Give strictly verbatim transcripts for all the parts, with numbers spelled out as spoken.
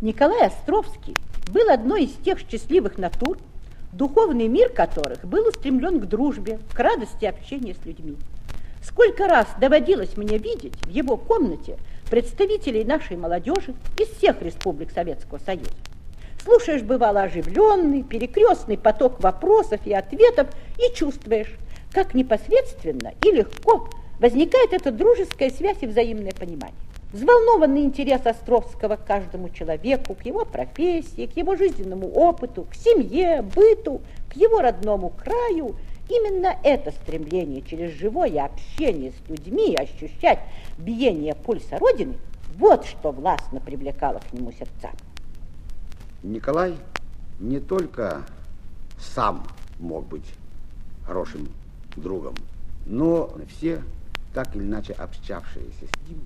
Николай Островский был одной из тех счастливых натур, духовный мир которых был устремлен к дружбе, к радости общения с людьми. Сколько раз доводилось мне видеть в его комнате представителей нашей молодежи из всех республик Советского Союза. Слушаешь, бывало, оживленный, перекрестный поток вопросов и ответов и чувствуешь, как непосредственно и легко возникает эта дружеская связь и взаимное понимание. Взволнованный интерес Островского к каждому человеку, к его профессии, к его жизненному опыту, к семье, быту, к его родному краю. Именно это стремление через живое общение с людьми ощущать биение пульса Родины, вот что властно привлекало к нему сердца. Николай не только сам мог быть хорошим другом, но все, так или иначе общавшиеся с ним,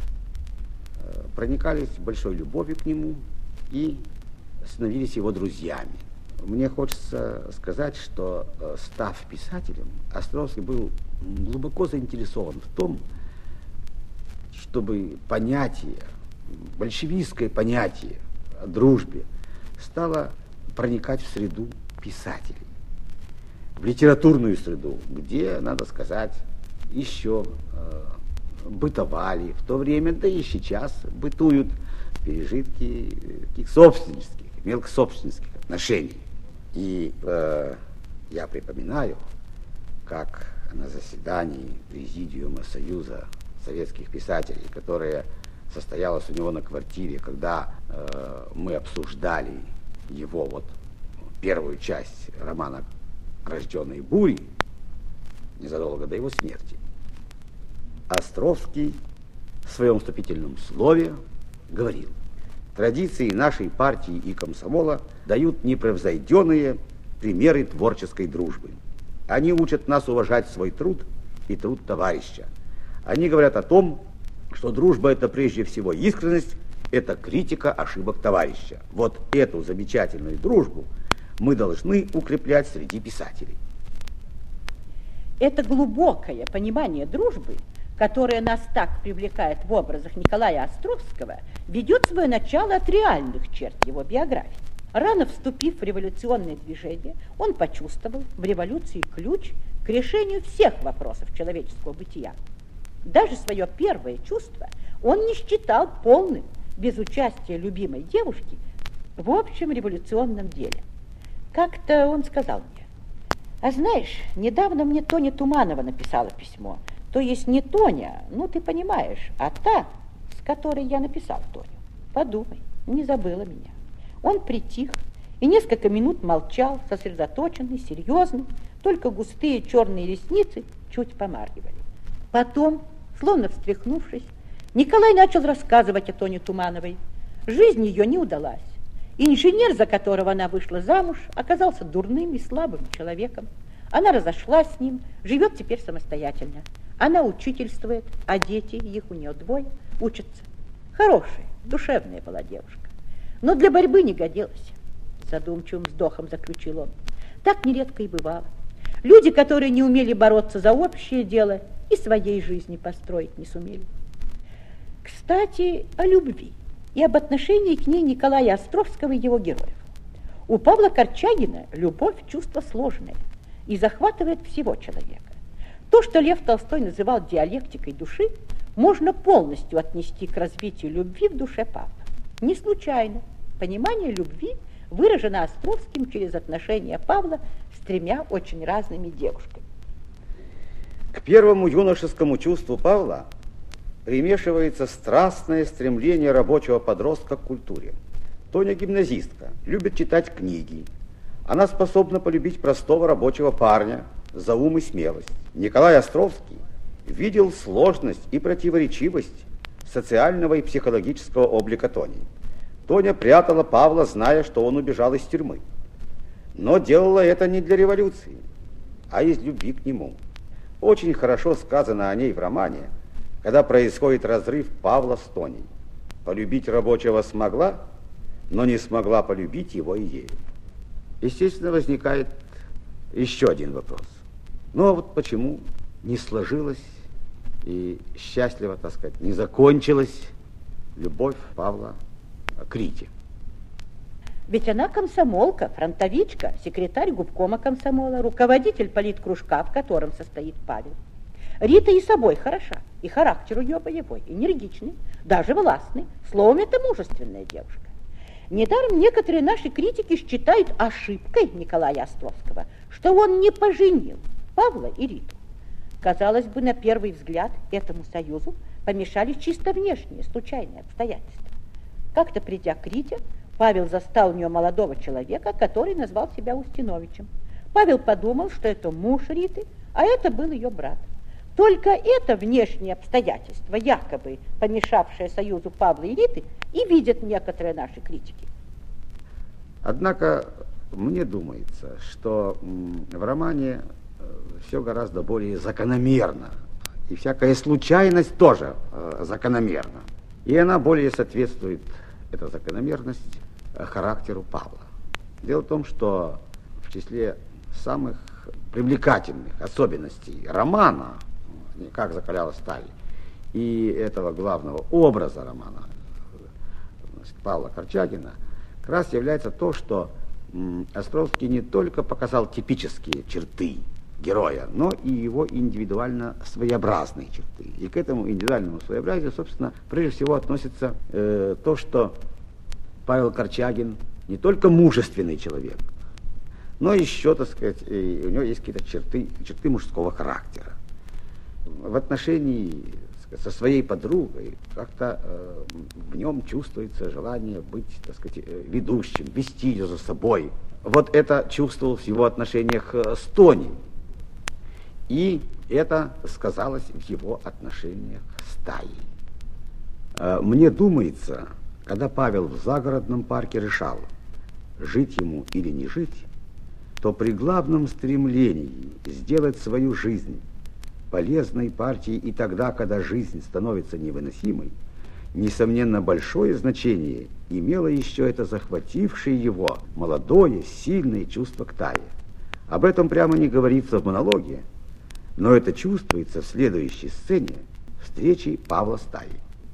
проникались большой любовью к нему и становились его друзьями. Мне хочется сказать, что, став писателем, Островский был глубоко заинтересован в том, чтобы понятие, большевистское понятие о дружбе стало проникать в среду писателей, в литературную среду, где, надо сказать, еще э, бытовали в то время, да и сейчас бытуют пережитки таких собственнических, мелкособственнических отношений. И э, я припоминаю, как на заседании Президиума Союза советских писателей, которое состоялось у него на квартире, когда э, мы обсуждали его вот первую часть романа «Рожденные бурей», незадолго до его смерти, Островский в своем вступительном слове говорил: традиции нашей партии и комсомола дают непревзойденные примеры творческой дружбы. Они учат нас уважать свой труд и труд товарища. Они говорят о том, что дружба – это прежде всего искренность, это критика ошибок товарища. Вот эту замечательную дружбу мы должны укреплять среди писателей. Это глубокое понимание дружбы, которое нас так привлекает в образах Николая Островского, ведет свое начало от реальных черт его биографии. Рано вступив в революционное движение, он почувствовал в революции ключ к решению всех вопросов человеческого бытия. Даже свое первое чувство он не считал полным без участия любимой девушки в общем революционном деле. Как-то он сказал мне: а знаешь, недавно мне Тоня Туманова написала письмо. То есть не Тоня, ну ты понимаешь, а та, с которой я написал Тоню. Подумай, не забыла меня. Он притих и несколько минут молчал, сосредоточенный, серьезный, только густые черные ресницы чуть помаргивали. Потом, словно встряхнувшись, Николай начал рассказывать о Тоне Тумановой. Жизнь ее не удалась. Инженер, за которого она вышла замуж, оказался дурным и слабым человеком. Она разошлась с ним, живет теперь самостоятельно. Она учительствует, а дети, их у нее двое, учатся. Хорошая, душевная была девушка. Но для борьбы не годилась, задумчивым вздохом заключил он. Так нередко и бывало. Люди, которые не умели бороться за общее дело, и своей жизни построить не сумели. Кстати, о любви и об отношении к ней Николая Островского и его героев. У Павла Корчагина любовь – чувство сложное и захватывает всего человека. То, что Лев Толстой называл диалектикой души, можно полностью отнести к развитию любви в душе Павла. Не случайно понимание любви выражено Островским через отношения Павла с тремя очень разными девушками. К первому юношескому чувству Павла примешивается страстное стремление рабочего подростка к культуре. Тоня гимназистка, любит читать книги. Она способна полюбить простого рабочего парня за ум и смелость. Николай Островский видел сложность и противоречивость социального и психологического облика Тони. Тоня прятала Павла, зная, что он убежал из тюрьмы. Но делала это не для революции, а из любви к нему. Очень хорошо сказано о ней в романе, когда происходит разрыв Павла с Тоней. Полюбить рабочего смогла, но не смогла полюбить его и ею. Естественно, возникает еще один вопрос. Ну а вот почему не сложилась и счастливо, так сказать, не закончилась любовь Павла к Рите? Ведь она комсомолка, фронтовичка, секретарь губкома комсомола, руководитель политкружка, в котором состоит Павел. Рита и собой хороша, и характер у нее боевой, энергичный, даже властный. Словом, это мужественная девушка. Недаром некоторые наши критики считают ошибкой Николая Островского, что он не поженил Павла и Риту. Казалось бы, на первый взгляд этому союзу помешали чисто внешние, случайные обстоятельства. Как-то придя к Рите, Павел застал у нее молодого человека, который назвал себя Устиновичем. Павел подумал, что это муж Риты, а это был ее брат. Только это внешнее обстоятельство, якобы помешавшее союзу Павла и Риты, и видят некоторые наши критики. Однако мне думается, что в романе все гораздо более закономерно, и всякая случайность тоже закономерна. И она более соответствует, эта закономерность, характеру Павла. Дело в том, что в числе самых привлекательных особенностей романа, как закалялась сталь, и этого главного образа романа, значит, Павла Корчагина, как раз является то, что м, Островский не только показал типические черты героя, но и его индивидуально своеобразные черты. И к этому индивидуальному своеобразию, собственно, прежде всего относится э, то, что Павел Корчагин не только мужественный человек, но еще, так сказать, у него есть какие-то черты, черты мужского характера. В отношении, так сказать, со своей подругой как-то э, в нем чувствуется желание быть, так сказать, ведущим, вести ее за собой. Вот это чувствовалось в его отношениях с Тоней. И это сказалось в его отношениях с Таей. Э, мне думается, когда Павел в загородном парке решал, жить ему или не жить, то при главном стремлении сделать свою жизнь полезной партией и тогда, когда жизнь становится невыносимой, несомненно, большое значение имело еще это захватившее его молодое, сильное чувство к Тае. Об этом прямо не говорится в монологе, но это чувствуется в следующей сцене встречи Павла с Таей.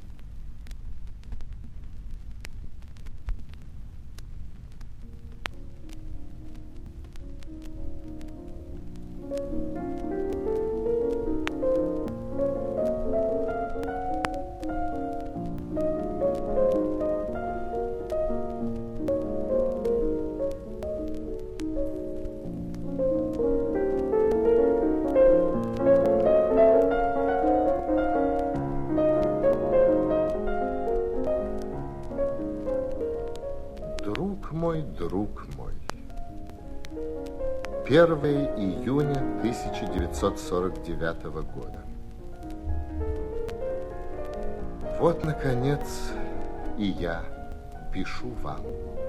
Друг мой, первое июня тысяча девятьсот сорок девятого года. Вот, наконец, и я пишу вам.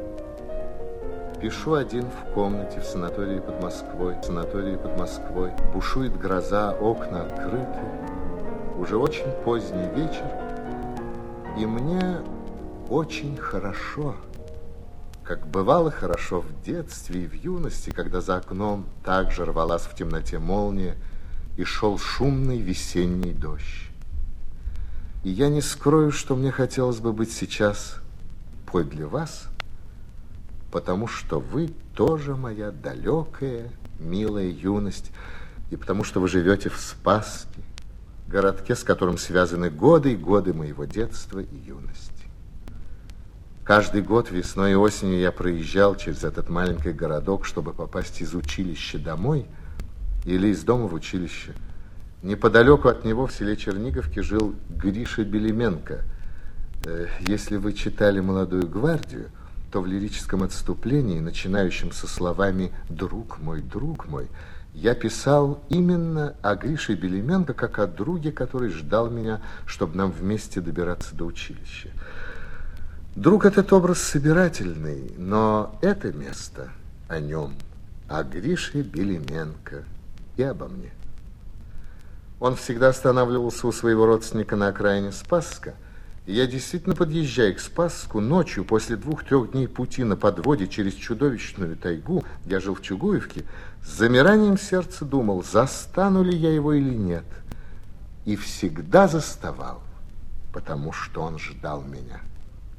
Пишу один в комнате в санатории под Москвой. В санатории под Москвой бушует гроза, окна открыты. Уже очень поздний вечер, и мне очень хорошо. Как бывало хорошо в детстве и в юности, когда за окном также рвалась в темноте молния и шел шумный весенний дождь. И я не скрою, что мне хотелось бы быть сейчас подле вас, потому что вы тоже моя далекая, милая юность, и потому что вы живете в Спасске, городке, с которым связаны годы и годы моего детства и юности. Каждый год весной и осенью я проезжал через этот маленький городок, чтобы попасть из училища домой или из дома в училище. Неподалеку от него в селе Черниговке жил Гриша Белеменко. Если вы читали «Молодую гвардию», то в лирическом отступлении, начинающем со словами «друг мой, друг мой», я писал именно о Грише Белеменко как о друге, который ждал меня, чтобы нам вместе добираться до училища. Друг этот образ собирательный, но это место о нем, о Грише Белеменко и обо мне. Он всегда останавливался у своего родственника на окраине Спасска, и я действительно, подъезжая к Спасску ночью после двух-трех дней пути на подводе через чудовищную тайгу, я жил в Чугуевке, с замиранием сердца думал, застану ли я его или нет, и всегда заставал, потому что он ждал меня.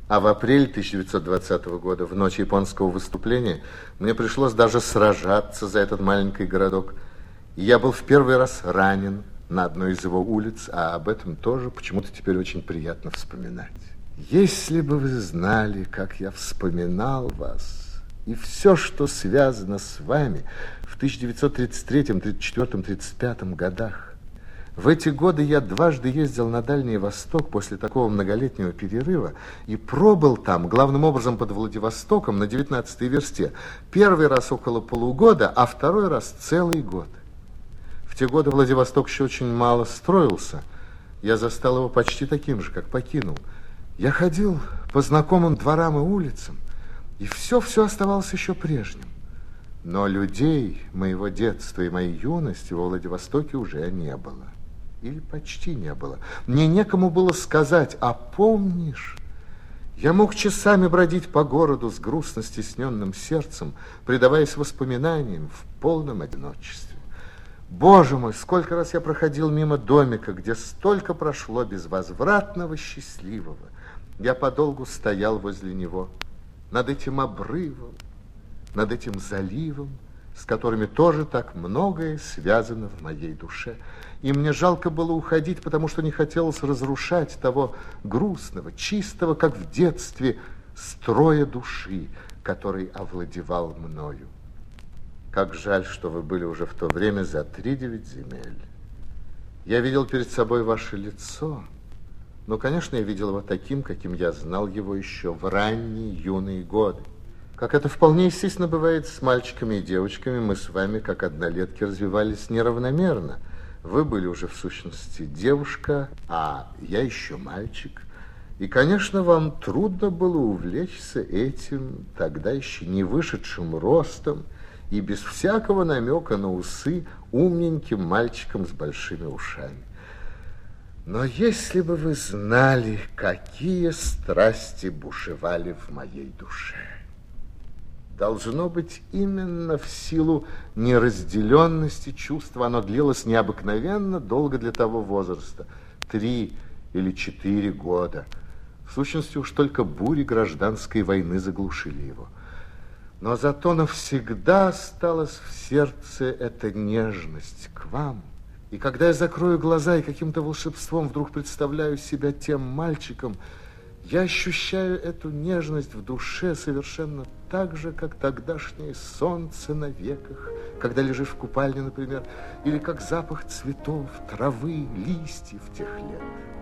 А в апреле тысяча девятьсот двадцатого года, в ночь японского выступления, мне пришлось даже сражаться за этот маленький городок. И я был в первый раз ранен на одной из его улиц, а об этом тоже почему-то теперь очень приятно вспоминать. Если бы вы знали, как я вспоминал вас, и все, что связано с вами в тысяча девятьсот тридцать третьем, тридцать четвёртом, тридцать пятом годах. В эти годы я дважды ездил на Дальний Восток после такого многолетнего перерыва и пробыл там, главным образом под Владивостоком, на девятнадцатой версте. Первый раз около полугода, а второй раз целый год. В те годы Владивосток еще очень мало строился. Я застал его почти таким же, как покинул. Я ходил по знакомым дворам и улицам, и все-все оставалось еще прежним. Но людей моего детства и моей юности во Владивостоке уже не было. Или почти не было. Мне некому было сказать, а помнишь? Я мог часами бродить по городу с грустно стесненным сердцем, предаваясь воспоминаниям в полном одиночестве. Боже мой, сколько раз я проходил мимо домика, где столько прошло безвозвратного счастливого. Я подолгу стоял возле него, над этим обрывом, над этим заливом, с которыми тоже так многое связано в моей душе. И мне жалко было уходить, потому что не хотелось разрушать того грустного, чистого, как в детстве, строя души, который овладевал мною. Как жаль, что вы были уже в то время за три девять земель. Я видел перед собой ваше лицо, но, конечно, я видел его таким, каким я знал его еще в ранние юные годы. Как это вполне естественно бывает с мальчиками и девочками, мы с вами, как однолетки, развивались неравномерно. Вы были уже, в сущности, девушка, а я еще мальчик. И, конечно, вам трудно было увлечься этим тогда еще не вышедшим ростом и без всякого намека на усы умненьким мальчиком с большими ушами. Но если бы вы знали, какие страсти бушевали в моей душе. Должно быть, именно в силу неразделенности чувства оно длилось необыкновенно долго для того возраста. Три или четыре года. В сущности, уж только бури гражданской войны заглушили его. Но зато навсегда осталась в сердце эта нежность к вам. И когда я закрою глаза и каким-то волшебством вдруг представляю себя тем мальчиком, я ощущаю эту нежность в душе совершенно так же, как тогдашнее солнце на веках, когда лежишь в купальне, например, или как запах цветов, травы, листьев тех лет.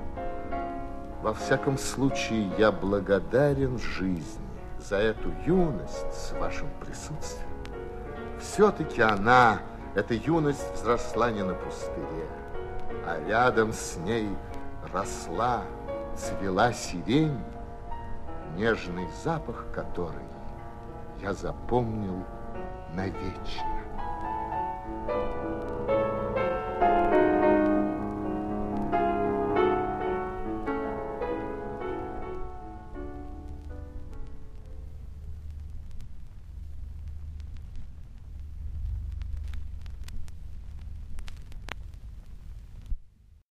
Во всяком случае, я благодарен жизни за эту юность с вашим присутствием. Все-таки она, эта юность, взросла не на пустыре, а рядом с ней росла, цвела сирень, нежный запах которой я запомнил навечно.